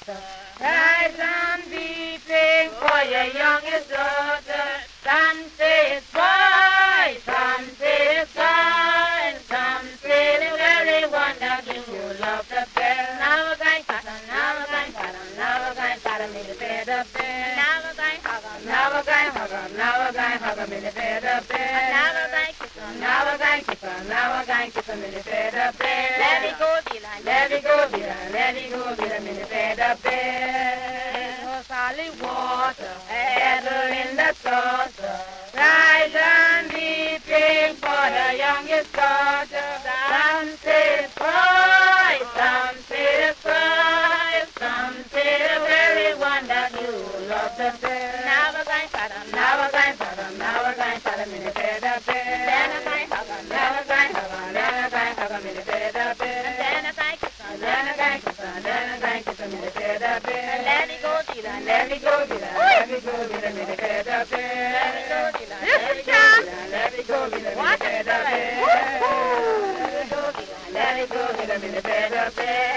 sister. Rise and weeping for your youngest daughter. Some say it's boy, some say it's girl, some say the very one that you love the best. Now we're going to me the bed up there. Now we're going to hug him. Now we're going to hug him. Now we're going to hug him in the bed up there. Now we're going to kiss him. Now we're going to kiss him. Now we're going to kiss him in the bed up there. Let it go, Vila. Let it go, Vila. Let it go, Vila, in the bed up there. There's no solid water, ever in the saucer. Rise and weeping for the youngest daughter. Some say it's boy, some say it's girl, some say the very one that you love the best. Now we're going to put him, now we're going to put him, now we're going to put him in the bed up there. Then we're going to hug him, then we're going to hug him, then we're going to hug him in the bed up there. Then we're going to kiss him, then we're going to kiss him, then we're going to kiss him in the bed up there. Let me go, Dila, let me go, Dila, let me go, Dila, in the bed up there. Let me go, Dila, let me go, Dila, let me go, Dila, in the bed up there. Let me go, Dila, let me go, Dila, in the bed up there.